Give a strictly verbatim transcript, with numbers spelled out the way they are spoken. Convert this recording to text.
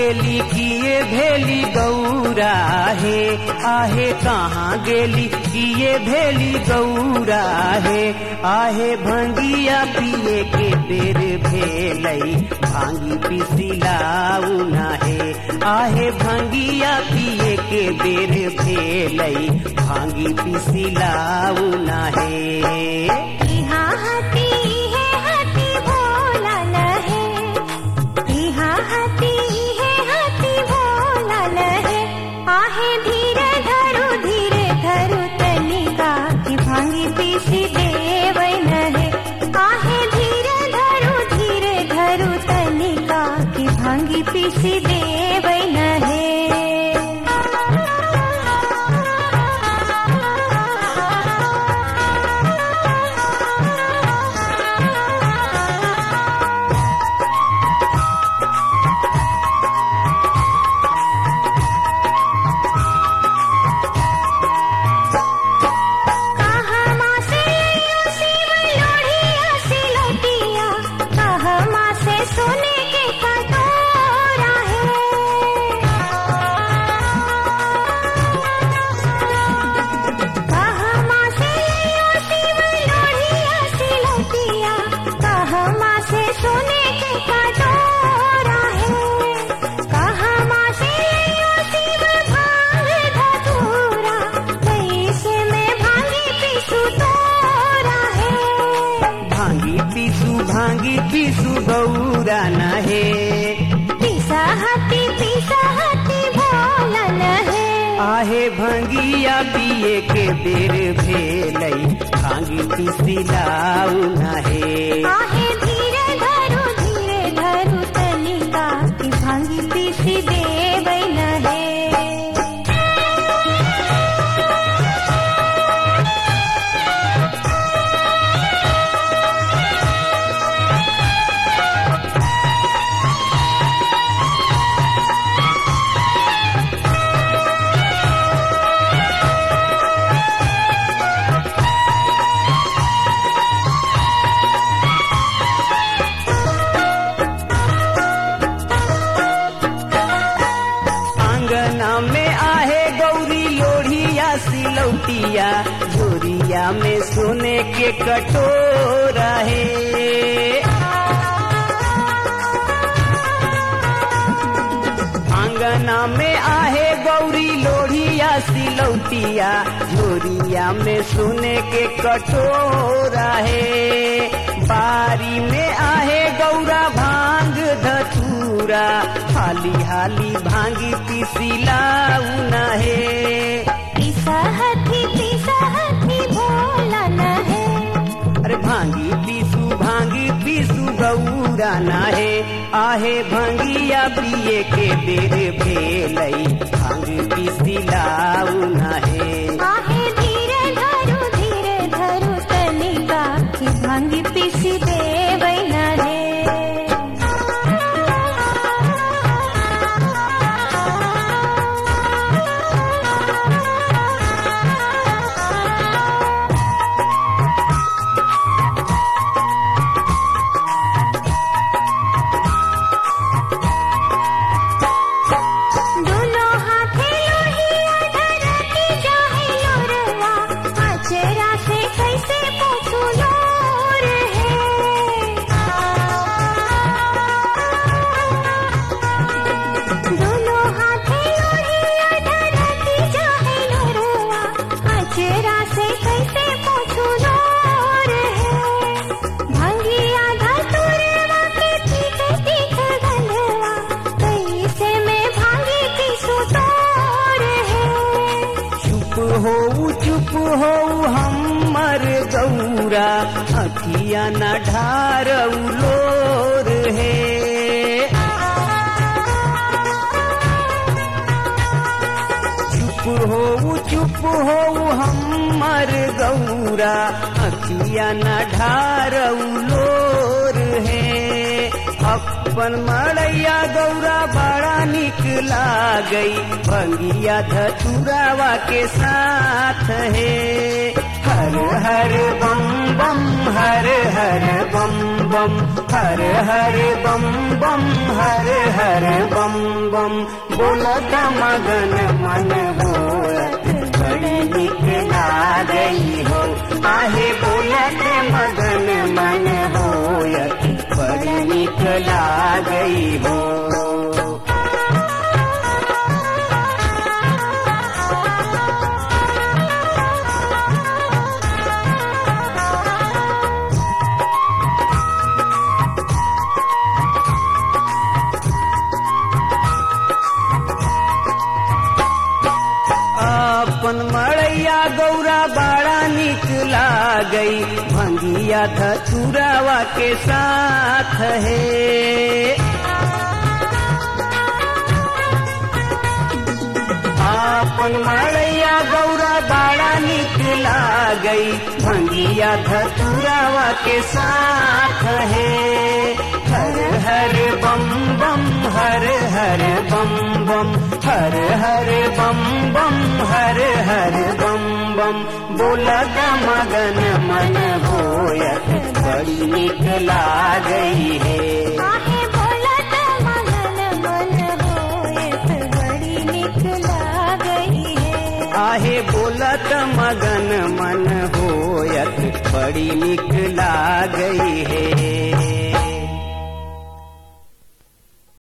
गेली किए भेली गौरा है, आहे कहाँ गेली किए भेली गौरा है। आहे भंगिया पिए के बेर भेलई भांगी पिसिलाऊ ना है। आहे भंगिया पिए के बेर भेलई भांगी पिसिलाऊ ना है। पीसी देवै नहे, आहे धीरे धरु धीरे धरु तनिका की भांगी पीसी देवै नहे। भांगी पीसू गौरा ना है, पीसा हाथी पीसा हाथी भोला न है। आहे भंगिया पिए के बेर भेलई भांगी पिसिलाऊ ना है। आहे धीरे धरु धीरे धरु तनिका की भांगी पीसी देवै न है। में आहे गौरी लोढ़िया सिलौटिया, झोरिया में सोने के कटोरा है। आंगना में आहे गौरी लोढ़िया सिलौटिया, झोरिया में सोने के कटोरा है। बारी में आहे गौरा भांग धतूरा, हाली हाली भांगी पिसिलाऊ ना है। पीसा हाथी पीसा हाथी भोला न है, अरे भांगी पीसू भांगी पीसू गौरा ना है। आहे भंगिया पिए के बेर भेलई भांगी पिसिलाऊ ना है। आहे धीरे धरु धीरे धरु तनिका की भांगी पीसी देवै न है। हो चुप हो हमर गौरा, अखिया न ढारऊ लोर है। चुप हो चुप हो हमर गौरा, अखिया न ढारऊ लोर है। अपन मड़ैया गौरा बड़ा निक लागई, भंगिया धतुरावा के साथ है। हर हर बम बम हर हर बम बम। बम हर हर बम बम हर हर बम बम बोलत मगन मन होयत बड़ी निक लागई हो आहे बोलत मगन मन होयत बड़ी निक लागई हो। अपन मड़ैया गौरा बड़ा निक लागई भंगिया धतुरावा के साथ है। अपन मड़ैया गौरा बड़ा निक लागई भंगिया धतुरावा के साथ है। हर हर बम बम हर हर बम बम हर हर बम बम हर हर बम बम बोलत मगन मन होयत बड़ी निक लागई है। आहे बोलत मगन मन होयत बड़ी निक लागई है। आहे बोलत मगन मन होयत बड़ी निक लागई है।